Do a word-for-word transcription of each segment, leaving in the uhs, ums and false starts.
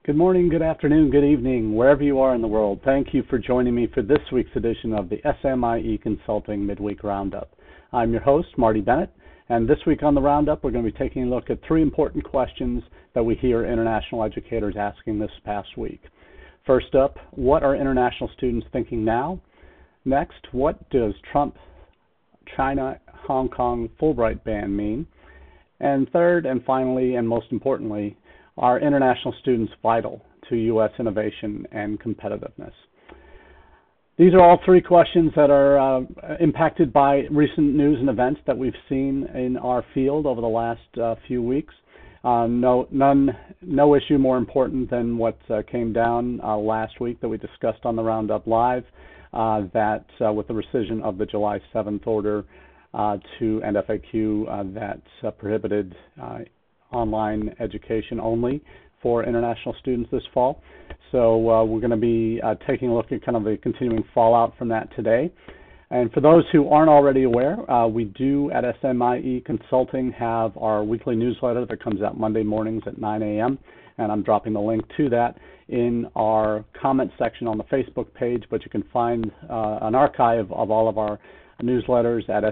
Good morning, good afternoon, good evening, wherever you are in the world. Thank you for joining me for this week's edition of the S M I E Consulting Midweek Roundup. I'm your host, Marty Bennett, and this week on the Roundup, we're going to be taking a look at three important questions that we hear international educators asking this past week. First up, what are international students thinking now? Next, what does Trump, China, Hong Kong Fulbright ban mean? And third, and finally, and most importantly, are international students vital to U S innovation and competitiveness? These are all three questions that are uh, impacted by recent news and events that we've seen in our field over the last uh, few weeks. Uh, no, none, no issue more important than what uh, came down uh, last week that we discussed on the Roundup Live, uh, that uh, with the rescission of the July seventh order uh, to and F A Q uh, that uh, prohibited uh, online education only for international students this fall. So uh, we're going to be uh, taking a look at kind of the continuing fallout from that today. And for those who aren't already aware, uh, we do at S M I E Consulting have our weekly newsletter that comes out Monday mornings at nine A M And I'm dropping the link to that in our comment section on the Facebook page, but you can find uh, an archive of all of our newsletters at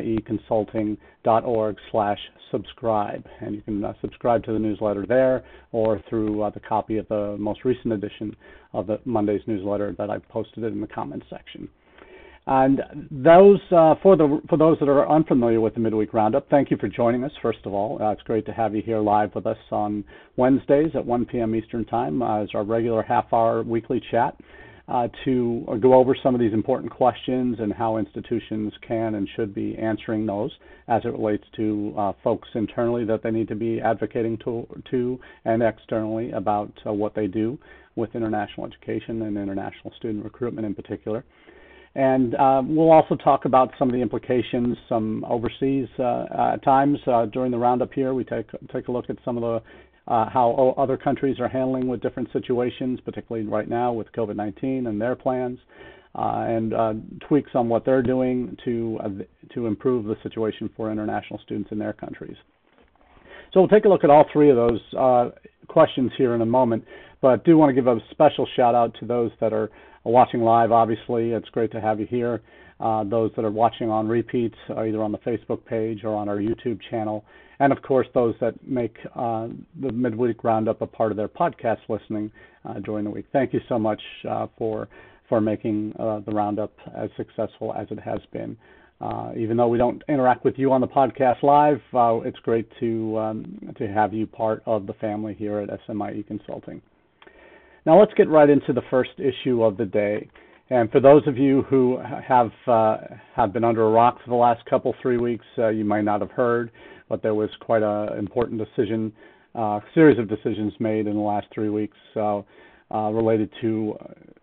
smieconsulting.org slash subscribe. And you can uh, subscribe to the newsletter there or through uh, the copy of the most recent edition of the Monday's newsletter that I've posted in the comments section. And those uh, for the for those that are unfamiliar with the Midweek Roundup, thank you for joining us, first of all. Uh, it's great to have you here live with us on Wednesdays at one P M Eastern Time uh, as our regular half-hour weekly chat uh, to uh, go over some of these important questions and how institutions can and should be answering those as it relates to uh, folks internally that they need to be advocating to, to and externally about uh, what they do with international education and international student recruitment in particular. And uh, we'll also talk about some of the implications, some overseas uh, at times uh, during the roundup here. We take take a look at some of the uh, how other countries are handling with different situations, particularly right now with COVID nineteen and their plans, uh, and uh, tweaks on what they're doing to uh, to improve the situation for international students in their countries. So we'll take a look at all three of those uh, questions here in a moment, but do want to give a special shout out to those that are watching live. Obviously, it's great to have you here. Uh, those that are watching on repeats, uh, either on the Facebook page or on our YouTube channel, and of course those that make uh, the Midweek Roundup a part of their podcast listening uh, during the week. Thank you so much uh, for for making uh, the Roundup as successful as it has been. Uh, even though we don't interact with you on the podcast live, uh, it's great to um, to have you part of the family here at S M I E Consulting. Now let's get right into the first issue of the day. And for those of you who have uh, have been under a rock for the last couple, three weeks, uh, you might not have heard, but there was quite an important decision, uh, series of decisions made in the last three weeks uh, uh, related to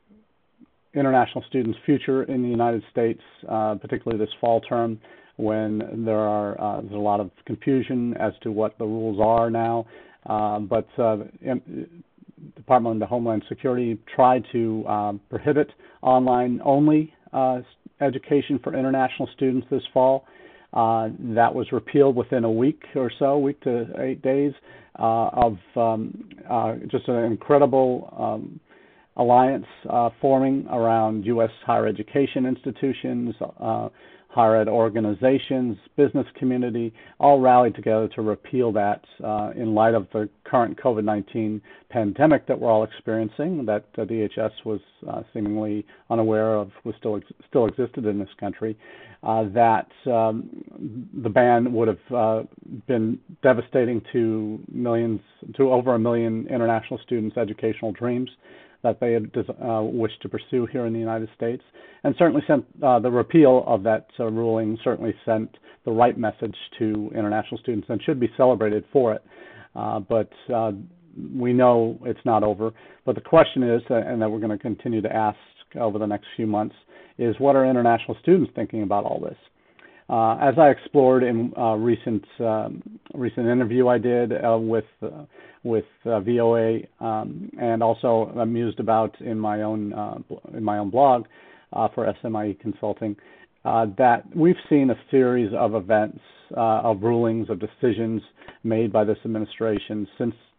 international students' future in the United States, uh, particularly this fall term, when there are uh, there's a lot of confusion as to what the rules are now. Uh, but uh, in, Department of Homeland Security tried to um, prohibit online-only uh, education for international students this fall. Uh, that was repealed within a week or so, week to eight days, uh, of um, uh, just an incredible um, alliance uh, forming around U S higher education institutions, uh, higher ed organizations, business community, all rallied together to repeal that uh, in light of the current COVID nineteen pandemic that we're all experiencing, that uh, D H S was uh, seemingly unaware of, was still ex still existed in this country, uh, that um, the ban would have uh, been devastating to millions, to over a million international students' educational dreams that they had uh, wished to pursue here in the United States, and certainly sent uh, the repeal of that uh, ruling certainly sent the right message to international students and should be celebrated for it. Uh, but uh, we know it's not over. But the question is, uh, and that we're going to continue to ask over the next few months, is what are international students thinking about all this? Uh, as I explored in a uh, recent um, recent interview I did uh, with uh, with uh, V O A, um, and also amused about in my own uh, in my own blog uh, for S M I E Consulting, uh, that we've seen a series of events, uh, of rulings, of decisions made by this administration since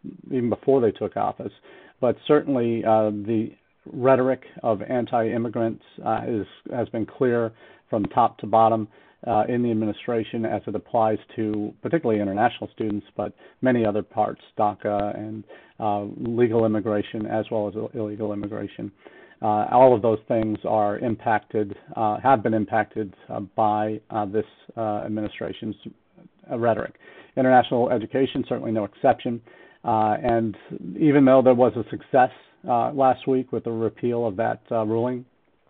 even before they took office. But certainly uh, the rhetoric of anti-immigrants uh, is has been clear from top to bottom uh, in the administration as it applies to particularly international students, but many other parts, DACA and uh, legal immigration as well as illegal immigration. Uh, all of those things are impacted, uh, have been impacted uh, by uh, this uh, administration's uh, rhetoric. International education, certainly no exception. Uh, and even though there was a success uh, last week with the repeal of that uh, ruling,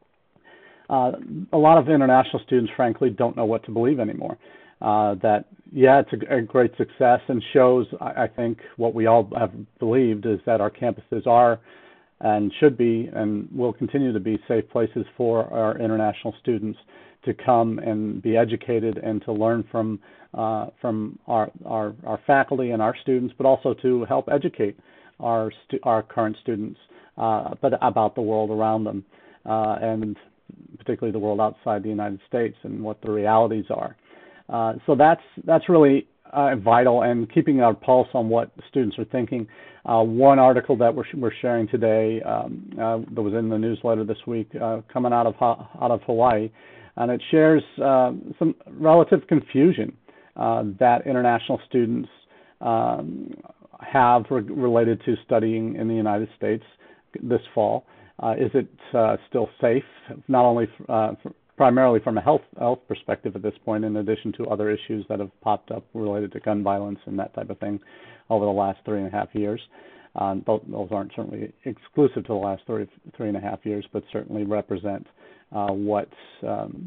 uh, a lot of international students, frankly, don't know what to believe anymore. Uh, that, yeah, it's a, a great success and shows, I, I think, what we all have believed is that our campuses are and should be and will continue to be safe places for our international students to come and be educated and to learn from uh, from our, our our faculty and our students, but also to help educate our stu our current students uh, but about the world around them uh, and particularly the world outside the United States and what the realities are. Uh, so that's that's really uh, vital, and keeping our pulse on what students are thinking. Uh, one article that we're, we're sharing today um, uh, that was in the newsletter this week, uh, coming out of out of Hawaii, and it shares uh, some relative confusion uh, that international students um, have re related to studying in the United States this fall. Uh, is it uh, still safe, not only uh, primarily from a health health perspective at this point, in addition to other issues that have popped up related to gun violence and that type of thing over the last three and a half years. Um, those, those aren't certainly exclusive to the last three, three and a half years, but certainly represent uh, what um,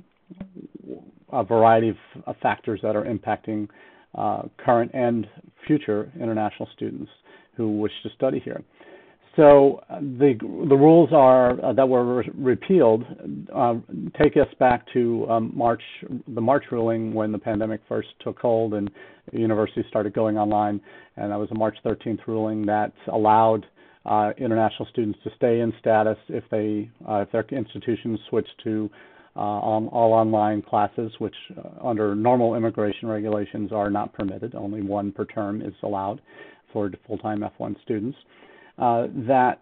a variety of, of factors that are impacting uh, current and future international students who wish to study here. So uh, the the rules are uh, that were re repealed uh, take us back to um, March, the March ruling when the pandemic first took hold and universities started going online, and that was a March thirteenth ruling that allowed uh, international students to stay in status if they uh, if their institutions switched to uh, on, all online classes, which uh, under normal immigration regulations are not permitted. Only one per term is allowed for full-time F one students. Uh, that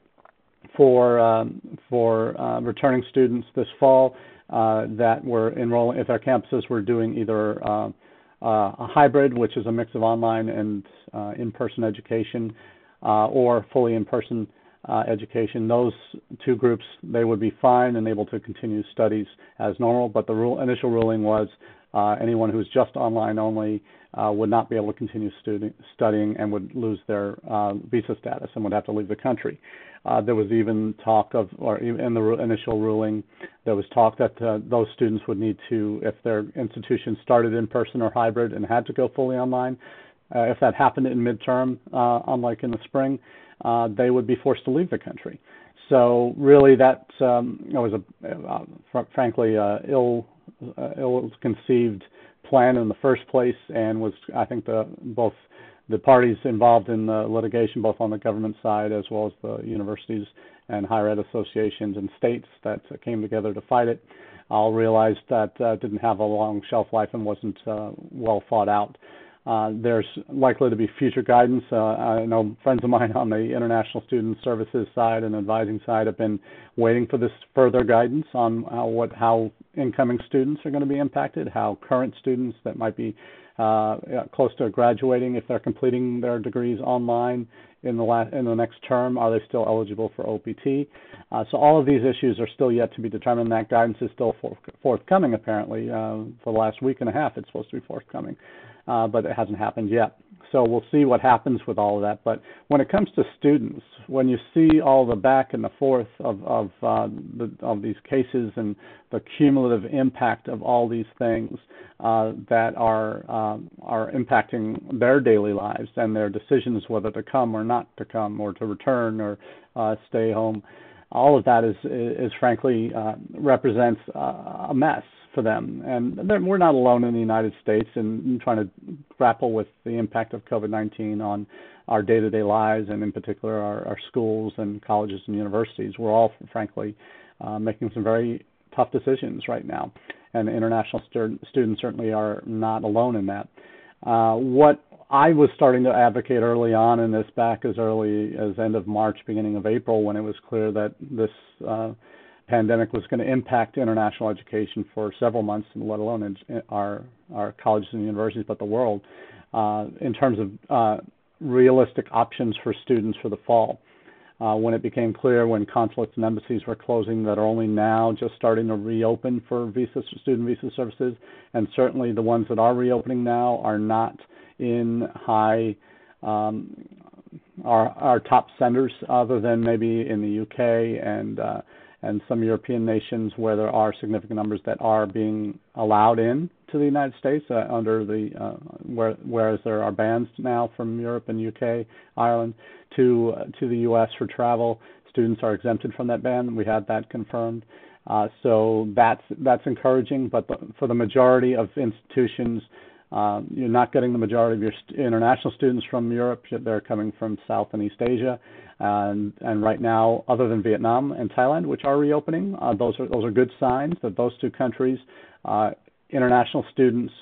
for um, for uh, returning students this fall uh, that were enrolling, if our campuses were doing either uh, uh, a hybrid, which is a mix of online and uh, in-person education, uh, or fully in-person uh, education, those two groups, they would be fine and able to continue studies as normal. But the rule, initial ruling was uh, anyone who's just online only Uh, would not be able to continue studi studying and would lose their uh, visa status and would have to leave the country. Uh, there was even talk of, or in the initial ruling, there was talk that uh, those students would need to, if their institution started in person or hybrid and had to go fully online, uh, if that happened in midterm, uh, unlike in the spring, uh, they would be forced to leave the country. So really that um, was, a, uh, fr frankly, uh, ill, uh, ill-conceived plan in the first place, and was, I think, the both the parties involved in the litigation, both on the government side as well as the universities and higher ed associations and states that came together to fight it, all realized that uh, didn't have a long shelf life and wasn't uh, well thought out. Uh, there's likely to be future guidance. Uh, I know friends of mine on the International Student Services side and advising side have been waiting for this further guidance on uh, what how incoming students are going to be impacted, how current students that might be uh, close to graduating, if they're completing their degrees online in the last, in the next term, are they still eligible for O P T? Uh, so all of these issues are still yet to be determined. That guidance is still for, forthcoming, apparently. Uh, for the last week and a half, it's supposed to be forthcoming. Uh, but it hasn't happened yet. So we'll see what happens with all of that. But when it comes to students, when you see all the back and the forth of, of, uh, the, of these cases and the cumulative impact of all these things uh, that are, um, are impacting their daily lives and their decisions whether to come or not to come or to return or uh, stay home, all of that is, is, is frankly, uh, represents uh, a mess for them. And we're not alone in the United States in trying to grapple with the impact of COVID nineteen on our day-to-day lives, and in particular our, our schools and colleges and universities. We're all, frankly, uh, making some very tough decisions right now, and international stu students certainly are not alone in that. Uh, what I was starting to advocate early on in this, back as early as end of March, beginning of April, when it was clear that this uh, pandemic was going to impact international education for several months, let alone in our, our colleges and universities, but the world, uh, in terms of uh, realistic options for students for the fall. Uh, when it became clear, when consulates and embassies were closing, that are only now just starting to reopen for visa, student visa services, and certainly the ones that are reopening now are not in high, um, our, our top centers, other than maybe in the U K and uh, and some European nations where there are significant numbers that are being allowed in to the United States uh, under the, uh, where, whereas there are bans now from Europe and U K, Ireland, to uh, to the U S for travel. Students are exempted from that ban. We had that confirmed. Uh, so that's that's encouraging. But the, for the majority of institutions, um, you're not getting the majority of your st- international students from Europe. They're coming from South and East Asia. And, and right now, other than Vietnam and Thailand, which are reopening, uh, those are those are good signs that those two countries, uh, international students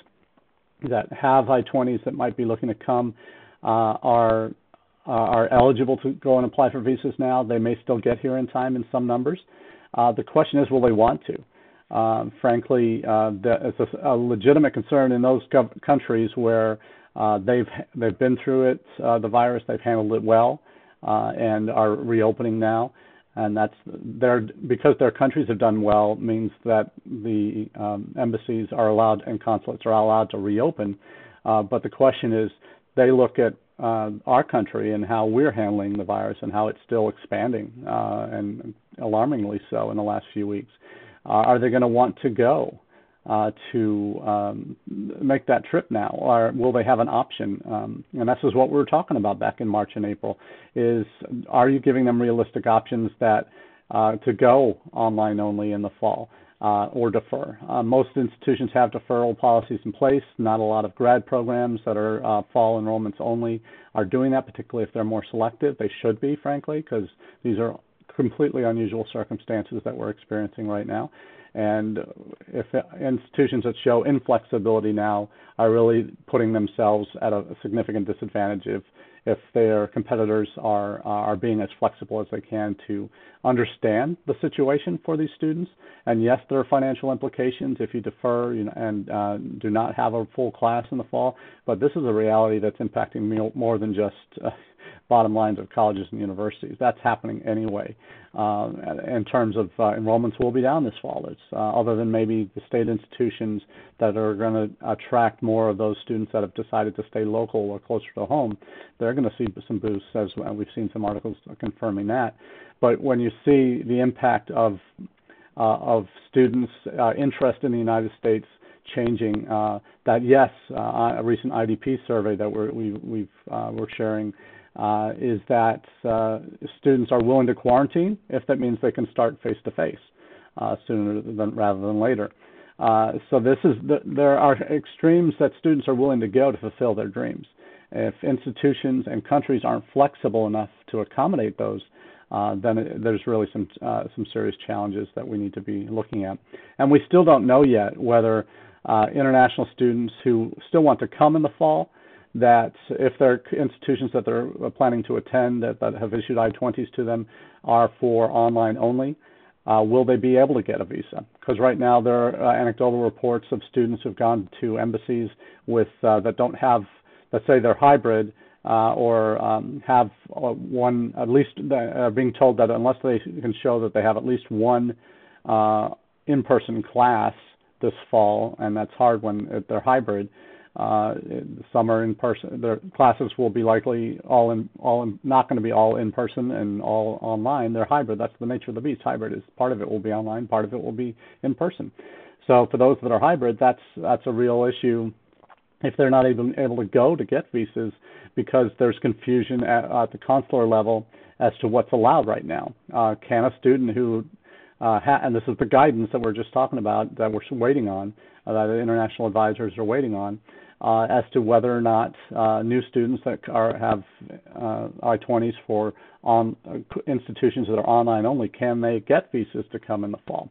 that have I twenties that might be looking to come, uh, are uh, are eligible to go and apply for visas now. They may still get here in time in some numbers. Uh, the question is, will they want to? Uh, frankly, uh, the, it's a, a legitimate concern in those gov- countries where uh, they've they've been through it, uh, the virus, they've handled it well. Uh, and are reopening now, and that's their because their countries have done well means that the um, embassies are allowed and consulates are allowed to reopen. Uh, but the question is, they look at uh, our country and how we're handling the virus and how it's still expanding uh, and alarmingly so in the last few weeks. Uh, are they going to want to go? Uh, to um, make that trip now, or will they have an option? Um, and this is what we were talking about back in March and April, is are you giving them realistic options that uh, to go online only in the fall uh, or defer? Uh, most institutions have deferral policies in place. Not a lot of grad programs that are uh, fall enrollments only are doing that, particularly if they're more selective. They should be, frankly, because these are completely unusual circumstances that we're experiencing right now. And if institutions that show inflexibility now are really putting themselves at a significant disadvantage if, if their competitors are are being as flexible as they can to understand the situation for these students. And yes, there are financial implications if you defer you know, and uh, do not have a full class in the fall, but this is a reality that's impacting more than just uh, bottom lines of colleges and universities. That's happening anyway. Uh, in terms of uh, enrollments will be down this fall. It's uh, other than maybe the state institutions that are going to attract more of those students that have decided to stay local or closer to home, they're going to see some boosts, as we've seen some articles confirming that. But when you see the impact of uh, of students' uh, interest in the United States changing, uh, that yes, uh, a recent I D P survey that we're, we, we've uh, we're sharing. Uh, is that uh, students are willing to quarantine if that means they can start face-to-face uh, sooner than rather than later. Uh, so this is the, there are extremes that students are willing to go to fulfill their dreams. If institutions and countries aren't flexible enough to accommodate those, uh, then it, there's really some uh, some serious challenges that we need to be looking at. And we still don't know yet whether uh, international students who still want to come in the fall, that if their institutions that they're planning to attend that, that have issued I twenties to them are for online only, uh, will they be able to get a visa? Because right now there are uh, anecdotal reports of students who've gone to embassies with uh, that don't have, let's say they're hybrid uh, or um, have uh, one, at least uh, being told that unless they can show that they have at least one uh, in-person class this fall, and that's hard when they're hybrid. Uh, some are in person. Their classes will be likely all in, all in, not going to be all in person and all online. They're hybrid. That's the nature of the beast. Hybrid is part of it will be online, part of it will be in person. So for those that are hybrid, that's that's a real issue. If they're not even able to go to get visas because there's confusion at, at the consular level as to what's allowed right now. Uh, can a student who uh, ha- and this is the guidance that we're just talking about that we're waiting on, uh, that the international advisors are waiting on, uh, as to whether or not uh, new students that are, have uh, I twenties for on, uh, institutions that are online only, can they get visas to come in the fall?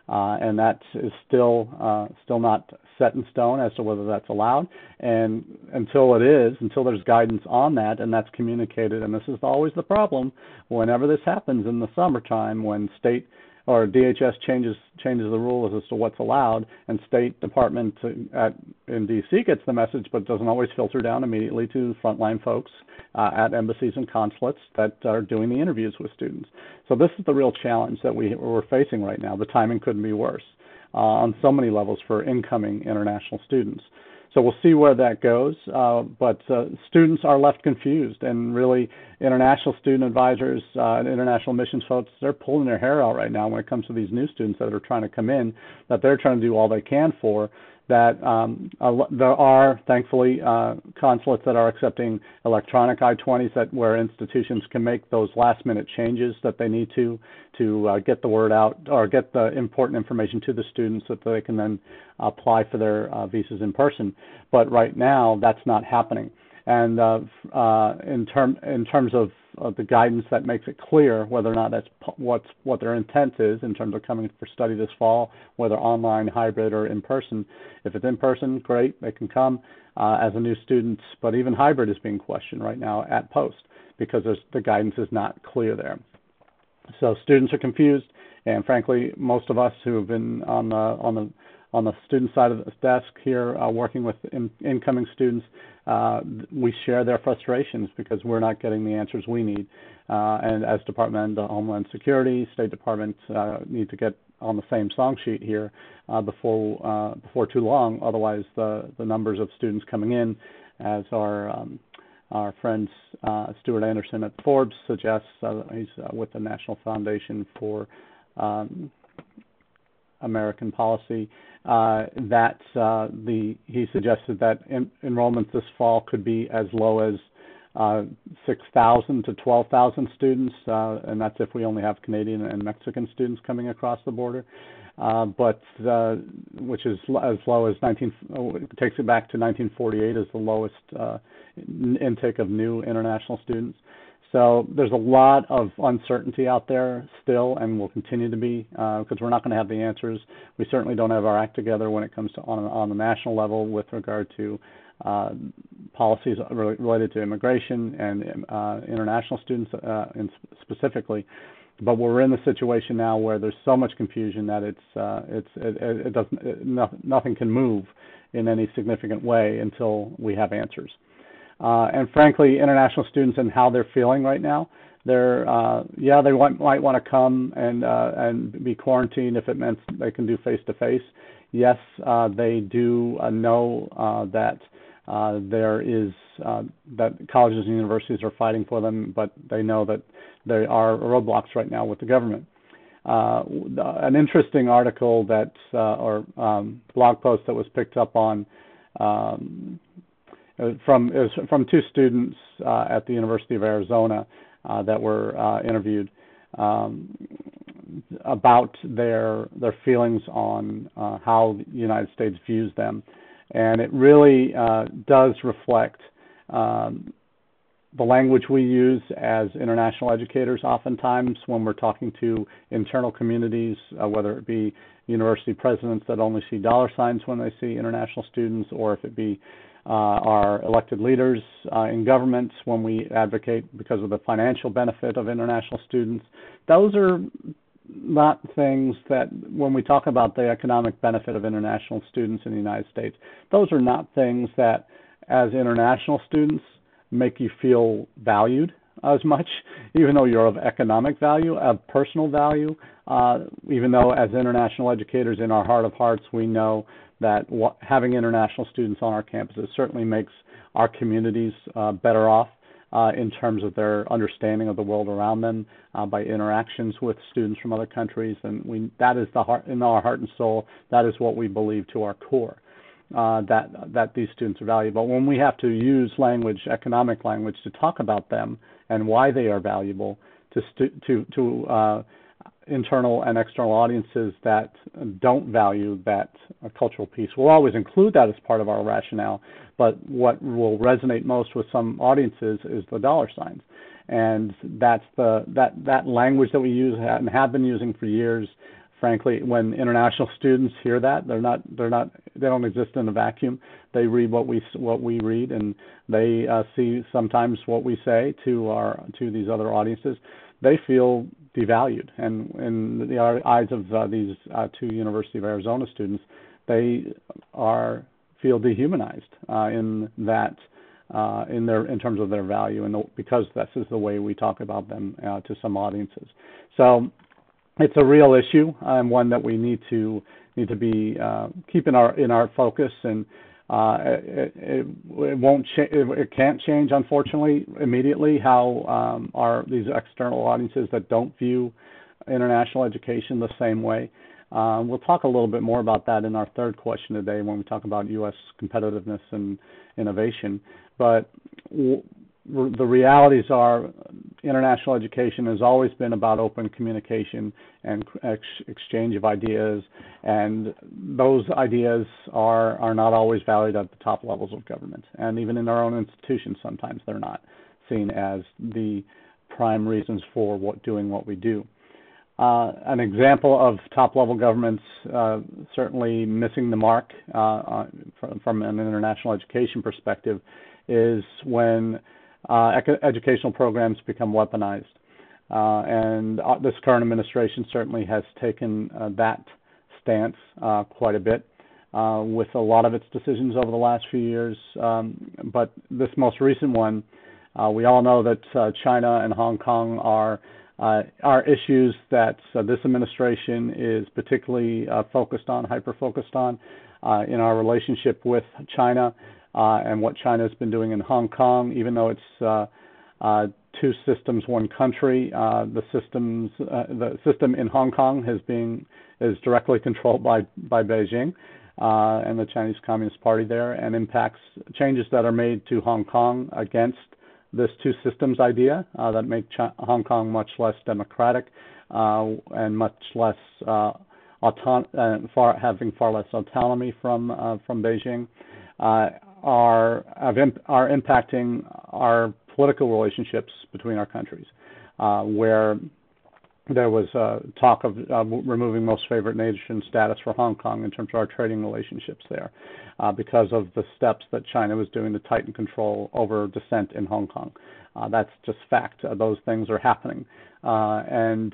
Uh, and that is still uh, still not set in stone as to whether that's allowed. And until it is, until there's guidance on that and that's communicated, and this is always the problem whenever this happens in the summertime when state or D H S changes changes the rules as to what's allowed, and State Department at, in D C gets the message, but doesn't always filter down immediately to frontline folks uh, at embassies and consulates that are doing the interviews with students. So this is the real challenge that we, we're facing right now. The timing couldn't be worse uh, on so many levels for incoming international students. So we'll see where that goes, uh, but uh, students are left confused, and really international student advisors uh, and international missions folks, they're pulling their hair out right now when it comes to these new students that are trying to come in, that they're trying to do all they can for, that um, uh, there are, thankfully, uh, consulates that are accepting electronic I twenties that where institutions can make those last-minute changes that they need to to uh, get the word out or get the important information to the students so that they can then apply for their uh, visas in person. But right now, that's not happening. And uh, uh, in, term, in terms of uh, the guidance that makes it clear whether or not that's what's, what their intent is in terms of coming for study this fall, whether online, hybrid, or in person. If it's in person, great, they can come uh, as a new student, but even hybrid is being questioned right now at Post because there's, the guidance is not clear there. So students are confused, and frankly, most of us who have been on the, on the on the student side of the desk here uh, working with in, incoming students, uh, we share their frustrations because we're not getting the answers we need. Uh, and as Department of Homeland Security, State Department uh, need to get on the same song sheet here uh, before uh, before too long. Otherwise, the, the numbers of students coming in, as our um, our friend uh, Stuart Anderson at Forbes suggests, uh, he's uh, with the National Foundation for um, American Policy, uh, that uh, the he suggested that en enrollments this fall could be as low as uh, six thousand to twelve thousand students, uh, and that's if we only have Canadian and Mexican students coming across the border. Uh, but uh, which is as low as nineteen, it takes it back to nineteen forty-eight as the lowest uh, intake of new international students. So there's a lot of uncertainty out there still, and will continue to be, because uh, we're not going to have the answers. We certainly don't have our act together when it comes to on, on the national level with regard to uh, policies related to immigration and uh, international students uh, in specifically. But we're in the situation now where there's so much confusion that it's uh, it's it, it doesn't it, no, nothing can move in any significant way until we have answers. Uh, and frankly, international students and how they're feeling right now, they're uh, yeah they want, might want to come and uh, and be quarantined if it meant they can do face to face. Yes, uh, they do uh, know uh, that uh, there is uh, that colleges and universities are fighting for them, but they know that there are roadblocks right now with the government. Uh, an interesting article that uh, or um, blog post that was picked up on. Um, From it was from two students uh, at the University of Arizona uh, that were uh, interviewed um, about their their feelings on uh, how the United States views them, and it really uh, does reflect um, the language we use as international educators. Oftentimes, when we're talking to internal communities, uh, whether it be university presidents that only see dollar signs when they see international students, or if it be Uh, our elected leaders uh, in government when we advocate because of the financial benefit of international students. Those are not things that, when we talk about the economic benefit of international students in the United States, those are not things that, as international students, make you feel valued as much, even though you're of economic value, of personal value, uh, even though as international educators in our heart of hearts, we know that what, having international students on our campuses certainly makes our communities uh, better off uh, in terms of their understanding of the world around them uh, by interactions with students from other countries. And we, that is the heart, in our heart and soul, that is what we believe to our core, uh, that, that these students are valuable. When we have to use language, economic language, to talk about them and why they are valuable to, to, to uh, internal and external audiences that don't value that uh, cultural piece. We'll always include that as part of our rationale, but what will resonate most with some audiences is the dollar signs. And that's the that, that language that we use and have been using for years frankly, when international students hear that, they're not they're not they don't exist in a vacuum. They read what we what we read, and they uh, see sometimes what we say to our to these other audiences. They feel devalued, and in the eyes of uh, these uh, two University of Arizona students, they are feel dehumanized uh, in that uh, in their in terms of their value, and the, because this is the way we talk about them uh, to some audiences. So it's a real issue, and one that we need to need to be uh, keep in our in our focus. And uh, it, it, it won't cha- it, it can't change, unfortunately, immediately how um, our these external audiences that don't view international education the same way. Uh, we'll talk a little bit more about that in our third question today when we talk about U S competitiveness and innovation. But w- the realities are international education has always been about open communication and ex- exchange of ideas, and those ideas are, are not always valued at the top levels of government. And even in our own institutions, sometimes they're not seen as the prime reasons for what doing what we do. Uh, an example of top-level governments uh, certainly missing the mark uh, from, from an international education perspective is when uh, ec- educational programs become weaponized. Uh, and uh, this current administration certainly has taken uh, that stance uh, quite a bit uh, with a lot of its decisions over the last few years. Um, but this most recent one, uh, we all know that uh, China and Hong Kong are Uh, are issues that uh, this administration is particularly uh, focused on, hyper-focused on uh, in our relationship with China uh, and what China has been doing in Hong Kong. Even though it's uh, uh, two systems, one country, uh, the systems, uh, the system in Hong Kong has been is directly controlled by by Beijing uh, and the Chinese Communist Party there, and impacts changes that are made to Hong Kong against this two systems idea uh, that make Ch- Hong Kong much less democratic uh, and much less uh, auton- uh, far, having far less autonomy from uh, from Beijing uh, are imp- are impacting our political relationships between our countries, uh, where there was uh, talk of uh, removing most favored nation status for Hong Kong in terms of our trading relationships there uh, because of the steps that China was doing to tighten control over dissent in Hong Kong. Uh, that's just fact. Uh, those things are happening. Uh, and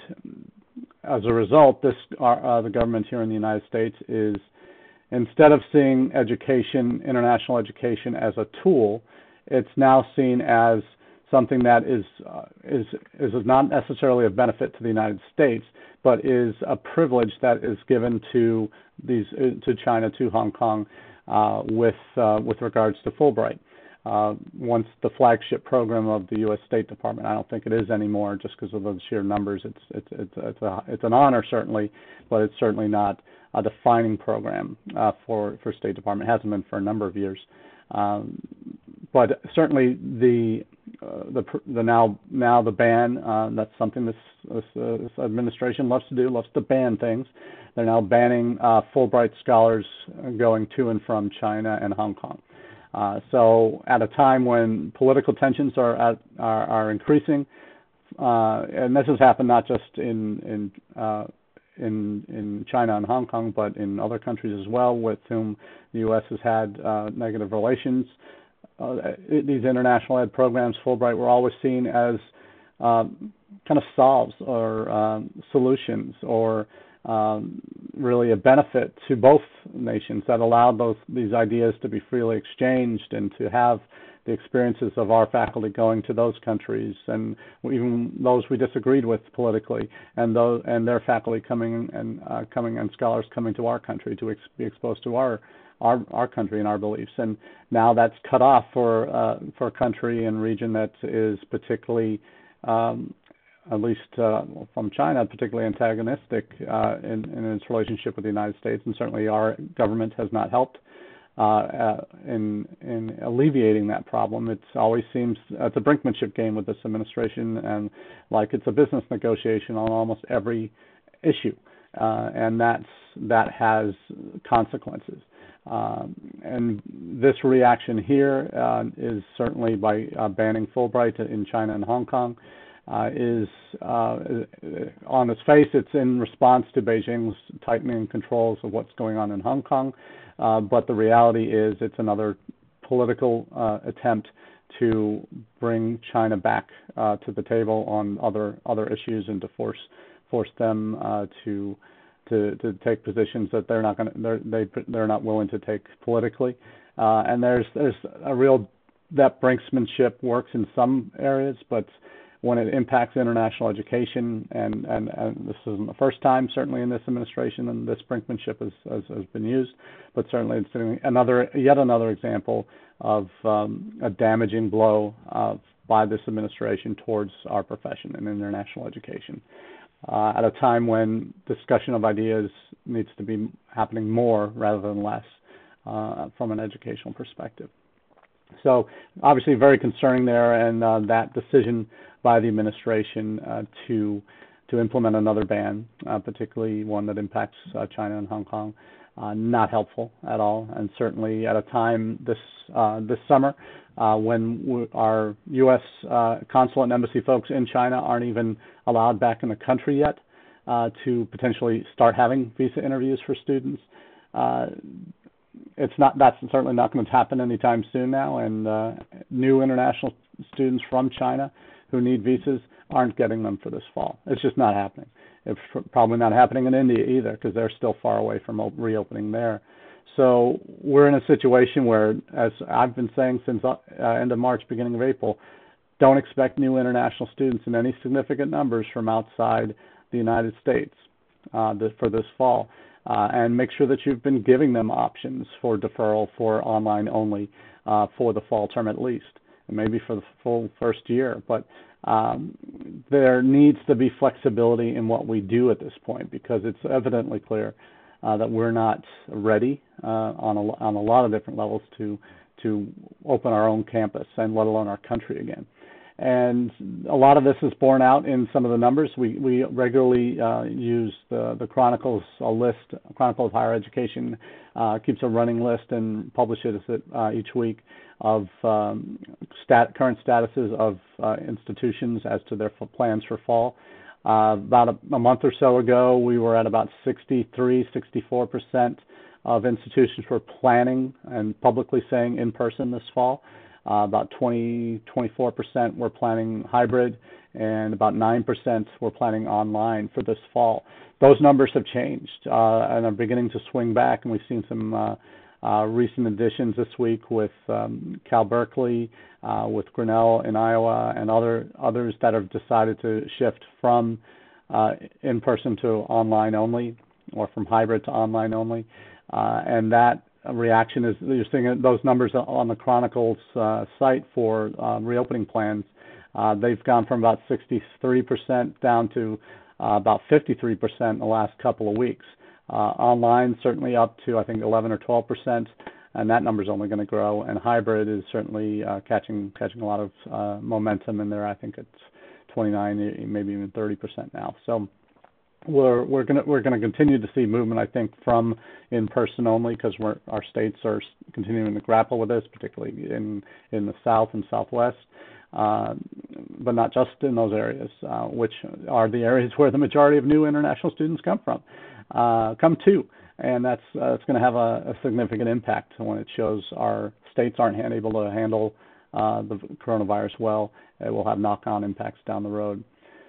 as a result, this uh, the government here in the United States is, instead of seeing education, international education, as a tool, it's now seen as something that is uh, is is not necessarily a benefit to the United States, but is a privilege that is given to these uh, to China, to Hong Kong, uh, with uh, with regards to Fulbright. Uh, once the flagship program of the U S State Department, I don't think it is anymore, just because of the sheer numbers. It's it's it's it's, a, it's an honor certainly, but it's certainly not a defining program uh, for for State Department. It hasn't been for a number of years. Um, but certainly the uh, the the now now the ban uh, that's something this this, uh, this administration loves to do, loves to ban things. They're now banning uh, Fulbright scholars going to and from China and Hong Kong. Uh, so at a time when political tensions are at, are, are increasing, uh, and this has happened not just in in uh, in in China and Hong Kong, but in other countries as well, with whom the U S has had uh, negative relations. Uh, these international ed programs, Fulbright, were always seen as um, kind of solves or um, solutions, or um, really a benefit to both nations that allowed those these ideas to be freely exchanged and to have the experiences of our faculty going to those countries, and even those we disagreed with politically, and those and their faculty coming and uh, coming and scholars coming to our country to ex- be exposed to our, our our country and our beliefs. And now that's cut off for uh, for a country and region that is particularly, um, at least uh, from China, particularly antagonistic uh, in, in its relationship with the United States, and certainly our government has not helped Uh, uh, in in alleviating that problem. It always seems it's a brinkmanship game with this administration, and like it's a business negotiation on almost every issue, uh, and that's that has consequences. Um, and this reaction here uh, is certainly by uh, banning Fulbright in China and Hong Kong. uh, is uh, on its face, it's in response to Beijing's tightening controls of what's going on in Hong Kong, uh, but the reality is it's another political uh, attempt to bring China back uh, to the table on other other issues and to force force them uh, to to to take positions that they're not going to they're they they're not willing to take politically. Uh, and there's there's a real that brinksmanship works in some areas, but when it impacts international education, and, and, and this isn't the first time, certainly in this administration, and this brinkmanship has, has, has been used, but certainly it's another, yet another example of um, a damaging blow uh, by this administration towards our profession in international education. Uh, at a time when discussion of ideas needs to be happening more rather than less uh, from an educational perspective. So obviously very concerning there, and uh, that decision by the administration uh, to to implement another ban, uh, particularly one that impacts uh, China and Hong Kong, uh, not helpful at all, and certainly at a time this uh, this summer uh, when we, our U S uh, consulate and embassy folks in China aren't even allowed back in the country yet uh, to potentially start having visa interviews for students. Uh, It's not. That's certainly not going to happen anytime soon now. And uh, new international students from China who need visas aren't getting them for this fall. It's just not happening. It's probably not happening in India either, because they're still far away from reopening there. So we're in a situation where, as I've been saying since uh, end of March, beginning of April, don't expect new international students in any significant numbers from outside the United States uh, for this fall. Uh, and make sure that you've been giving them options for deferral for online only uh, for the fall term at least, and maybe for the full first year. But um, there needs to be flexibility in what we do at this point, because it's evidently clear uh, that we're not ready uh, on, a, on a lot of different levels to, to open our own campus, and let alone our country again. And a lot of this is borne out in some of the numbers. We, we regularly uh, use the, the Chronicles a list. Chronicle of Higher Education uh, keeps a running list and publishes it uh, each week of um, stat, current statuses of uh, institutions as to their plans for fall. Uh, about a, a month or so ago, we were at about sixty-three, sixty-four percent of institutions were planning and publicly saying in person this fall. Uh, about twenty, twenty-four percent were planning hybrid, and about nine percent were planning online for this fall. Those numbers have changed uh, and are beginning to swing back, and we've seen some uh, uh, recent additions this week with um, Cal Berkeley, uh, with Grinnell in Iowa, and other others that have decided to shift from uh, in-person to online only, or from hybrid to online only, uh, and that reaction is, you're seeing those numbers on the Chronicles uh, site for um, reopening plans. Uh, they've gone from about sixty-three percent down to uh, about fifty-three percent in the last couple of weeks. Uh, online certainly up to I think eleven or twelve percent, and that number is only going to grow. And hybrid is certainly uh, catching catching a lot of uh, momentum in there. I think it's twenty-nine, maybe even thirty percent now. So We're we're gonna we're gonna continue to see movement, I think, from in person only, because we're our states are continuing to grapple with this, particularly in in the South and Southwest, uh, but not just in those areas, uh, which are the areas where the majority of new international students come from, uh, come to, and that's uh, it's going to have a, a significant impact when it shows our states aren't able to handle uh, the coronavirus well. It will have knock-on impacts down the road.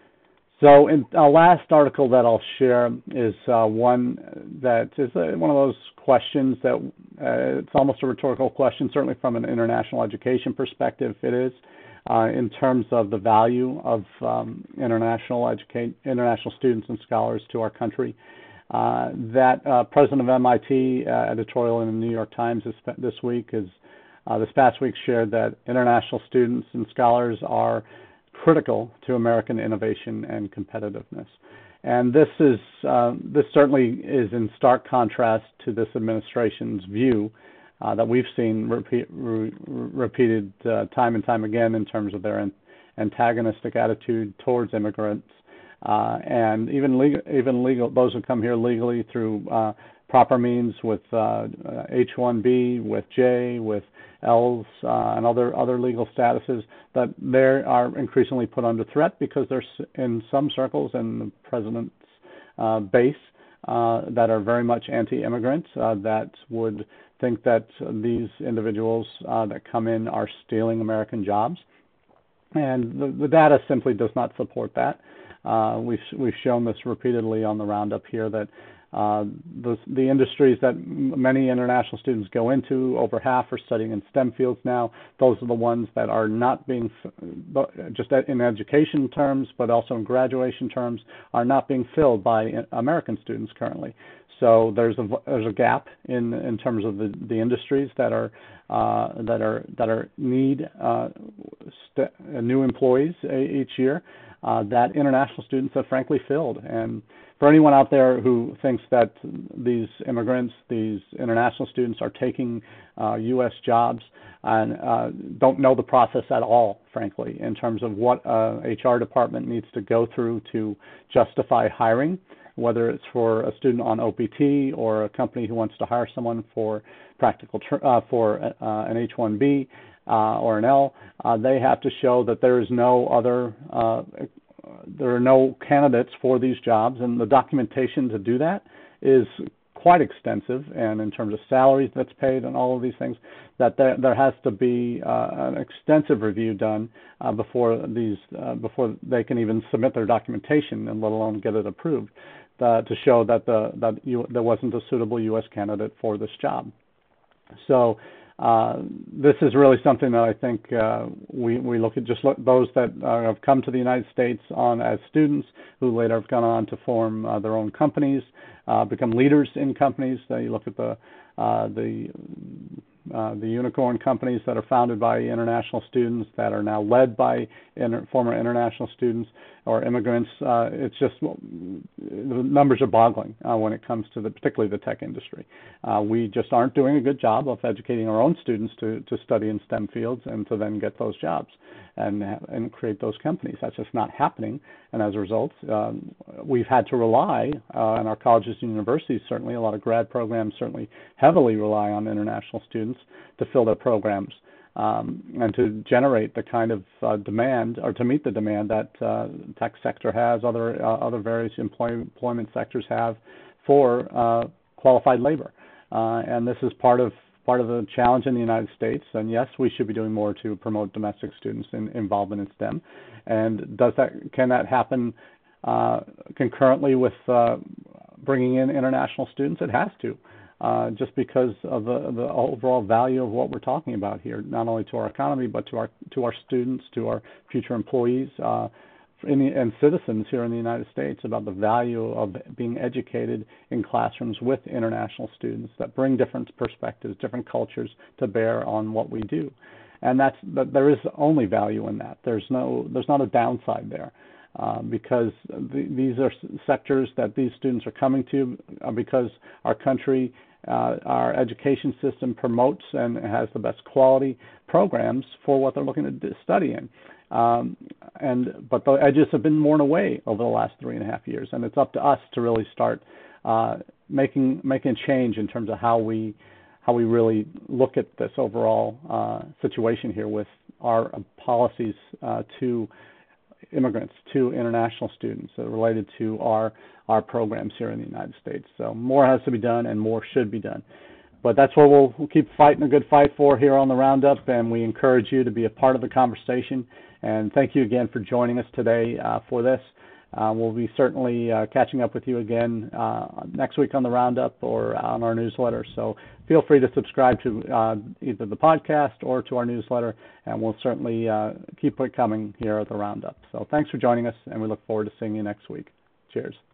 So in a last article that I'll share is uh, one that is uh, one of those questions that uh, it's almost a rhetorical question, certainly from an international education perspective it is, uh, in terms of the value of um, international educate, international students and scholars to our country. Uh, that uh, president of M I T, uh, editorial in the New York Times this, this week, is uh, this past week shared that international students and scholars are critical to American innovation and competitiveness. And this is uh, this certainly is in stark contrast to this administration's view uh, that we've seen repeat, re repeated uh, time and time again in terms of their an antagonistic attitude towards immigrants uh, and even legal, even legal those who come here legally through uh, proper means with uh, H one B, with J, with L's, uh, and other other legal statuses, that they are increasingly put under threat because there's in some circles in the president's uh, base uh, that are very much anti-immigrant, uh, that would think that these individuals uh, that come in are stealing American jobs. And the, the data simply does not support that. Uh, we've, we've shown this repeatedly on the roundup here that uh, the, the industries that many international students go into, over half are studying in STEM fields now. Those are the ones that are not being, just in education terms, but also in graduation terms, are not being filled by American students currently. So there's a there's a gap in in terms of the, the industries that are uh, that are that are need uh, new employees each year uh, that international students have frankly filled. And for anyone out there who thinks that these immigrants, these international students, are taking uh, U S jobs and uh, don't know the process at all, frankly, in terms of what a H R department needs to go through to justify hiring, whether it's for a student on O P T or a company who wants to hire someone for practical tr uh, for uh, an H one B uh, or an L, uh, they have to show that there is no other, uh, there are no candidates for these jobs, and the documentation to do that is quite extensive, and in terms of salaries that's paid and all of these things, that there, there has to be uh, an extensive review done uh, before these uh, before they can even submit their documentation, and let alone get it approved, uh, to show that the that you, there wasn't a suitable U S candidate for this job. So uh, this is really something that I think uh, we we look at, just look, those that uh, have come to the United States on as students who later have gone on to form uh, their own companies. Uh, become leaders in companies. Uh, you look at the uh, the uh, the unicorn companies that are founded by international students that are now led by inter former international students or immigrants. Uh, it's just, well, the numbers are boggling uh, when it comes to the, particularly the tech industry. Uh, we just aren't doing a good job of educating our own students to, to study in STEM fields and to then get those jobs and, and create those companies. That's just not happening. And as a result, um, we've had to rely, uh, and our colleges and universities certainly, a lot of grad programs certainly heavily rely on international students to fill their programs um, and to generate the kind of uh, demand, or to meet the demand that uh, tech sector has, other uh, other various employ employment sectors have for uh, qualified labor. Uh, and this is part of part of the challenge in the United States. And yes, we should be doing more to promote domestic students' in, involvement in STEM. And does that can that happen uh, concurrently with uh, bringing in international students? It has to, uh, just because of the, the overall value of what we're talking about here, not only to our economy, but to our to our students, to our future employees, uh, in the, and citizens here in the United States, about the value of being educated in classrooms with international students that bring different perspectives, different cultures to bear on what we do. And that's, that there is only value in that. There's no, there's not a downside there, uh, because the, these are sectors that these students are coming to uh, because our country, uh, our education system promotes and has the best quality programs for what they're looking to study in. Um, and but the edges have been worn away over the last three and a half years, and it's up to us to really start uh, making making a change in terms of how we how we really look at this overall uh, situation here with our policies uh, to immigrants, to international students, uh, related to our our programs here in the United States. So more has to be done, and more should be done. But that's what we'll, we'll keep fighting a good fight for here on the Roundup, and we encourage you to be a part of the conversation. And thank you again for joining us today uh, for this. Uh, we'll be certainly uh, catching up with you again uh, next week on the Roundup or on our newsletter. So feel free to subscribe to uh, either the podcast or to our newsletter, and we'll certainly uh, keep it coming here at the Roundup. So thanks for joining us, and we look forward to seeing you next week. Cheers.